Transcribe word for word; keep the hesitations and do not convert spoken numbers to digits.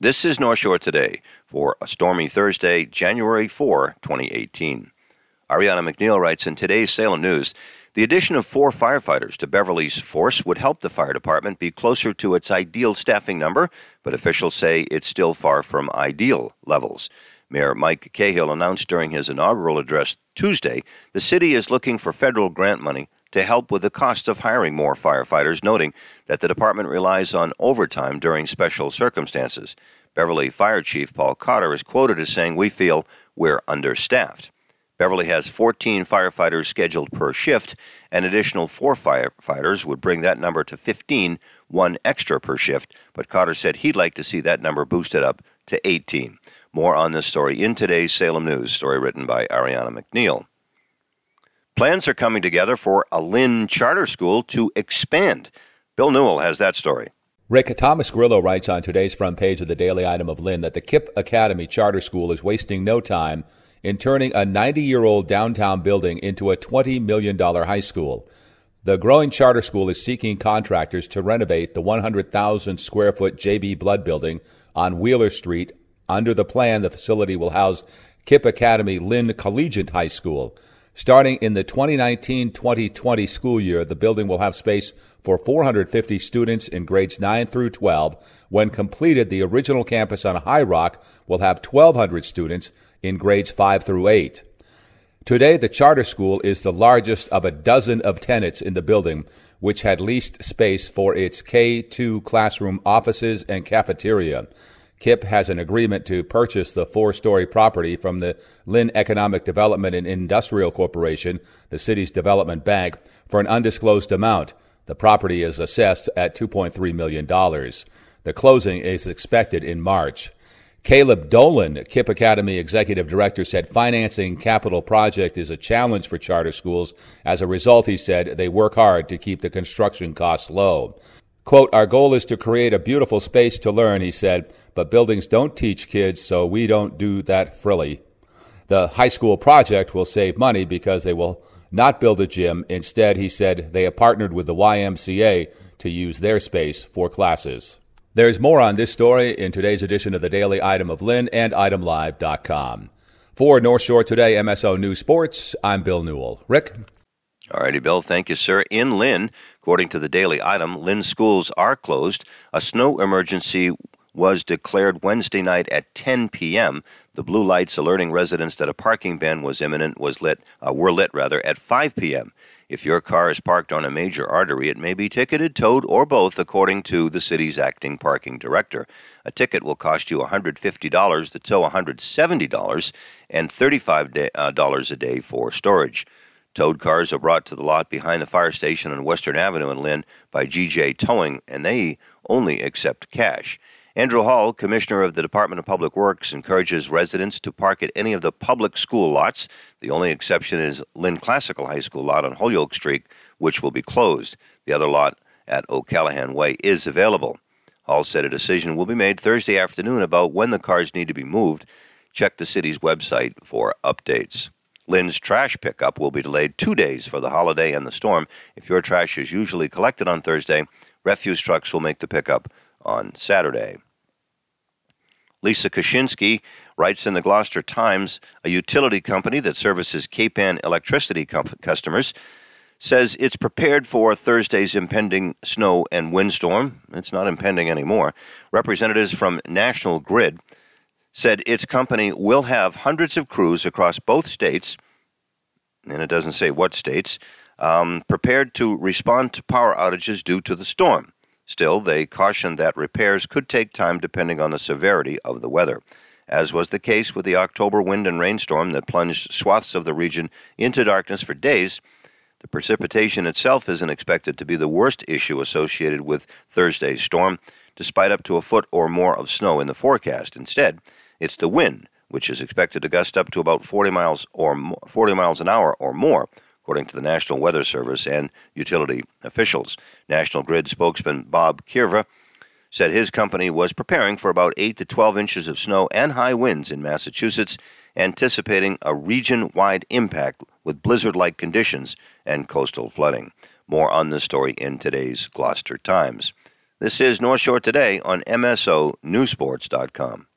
This is North Shore Today for a stormy Thursday, January fourth, twenty eighteen. Ariana McNeil writes in today's Salem News, the addition of four firefighters to Beverly's force would help the fire department be closer to its ideal staffing number, but officials say it's still far from ideal levels. Mayor Mike Cahill announced during his inaugural address Tuesday the city is looking for federal grant money to help with the cost of hiring more firefighters, noting that the department relies on overtime during special circumstances. Beverly Fire Chief Paul Cotter is quoted as saying, "We feel we're understaffed." Beverly has fourteen firefighters scheduled per shift. An additional four firefighters would bring that number to fifteen, one extra per shift, but Cotter said he'd like to see that number boosted up to eighteen. More on this story in today's Salem News, story written by Ariana McNeil. Plans are coming together for a Lynn charter school to expand. Bill Newell has that story. Rick, Thomas Grillo writes on today's front page of the Daily Item of Lynn that the Kipp Academy Charter School is wasting no time in turning a ninety-year-old downtown building into a twenty million dollars high school. The growing charter school is seeking contractors to renovate the one hundred thousand square foot J B Blood building on Wheeler Street. Under the plan, the facility will house Kipp Academy Lynn Collegiate High School. Starting in the twenty nineteen twenty twenty school year, the building will have space for four hundred fifty students in grades nine through twelve. When completed, the original campus on High Rock will have twelve hundred students in grades five through eight. Today, the charter school is the largest of a dozen of tenants in the building, which had leased space for its K two classroom offices and cafeteria. Kipp has an agreement to purchase the four-story property from the Lynn Economic Development and Industrial Corporation, the city's development bank, for an undisclosed amount. The property is assessed at two point three million dollars. The closing is expected in March. Caleb Dolan, Kipp Academy Executive Director, said financing capital project is a challenge for charter schools. As a result, he said, they work hard to keep the construction costs low. Quote, our goal is to create a beautiful space to learn, he said, but buildings don't teach kids, so we don't do that frilly. The high school project will save money because they will not build a gym. Instead, he said, they have partnered with the Y M C A to use their space for classes. There's more on this story in today's edition of the Daily Item of Lynn and item live dot com. For North Shore Today, M S O News Sports, I'm Bill Newell. Rick? All righty, Bill. Thank you, sir. In Lynn, according to the Daily Item, Lynn schools are closed. A snow emergency was declared Wednesday night at ten p.m. The blue lights alerting residents that a parking ban was imminent was lit, uh, were lit rather, at five p.m. If your car is parked on a major artery, it may be ticketed, towed, or both, according to the city's acting parking director. A ticket will cost you one hundred fifty dollars to tow one hundred seventy dollars and thirty-five dollars a day for storage. Towed cars are brought to the lot behind the fire station on Western Avenue in Lynn by G J Towing, and they only accept cash. Andrew Hall, Commissioner of the Department of Public Works, encourages residents to park at any of the public school lots. The only exception is Lynn Classical High School lot on Holyoke Street, which will be closed. The other lot at O'Callahan Way is available. Hall said a decision will be made Thursday afternoon about when the cars need to be moved. Check the city's website for updates. Lynn's trash pickup will be delayed two days for the holiday and the storm. If your trash is usually collected on Thursday, refuse trucks will make the pickup on Saturday. Lisa Kaczynski writes in the Gloucester Times, a utility company that services Cape Ann electricity comp- customers, says it's prepared for Thursday's impending snow and windstorm. It's not impending anymore. Representatives from National Grid said its company will have hundreds of crews across both states, and it doesn't say what states, um, prepared to respond to power outages due to the storm. Still, they cautioned that repairs could take time depending on the severity of the weather, as was the case with the October wind and rainstorm that plunged swaths of the region into darkness for days. The precipitation itself isn't expected to be the worst issue associated with Thursday's storm, despite up to a foot or more of snow in the forecast. Instead, it's the wind, which is expected to gust up to about forty miles or more, forty miles an hour or more, according to the National Weather Service and utility officials. National Grid spokesman Bob Kierva said his company was preparing for about eight to twelve inches of snow and high winds in Massachusetts, anticipating a region-wide impact with blizzard-like conditions and coastal flooding. More on this story in today's Gloucester Times. This is North Shore Today on M S O News Sports dot com.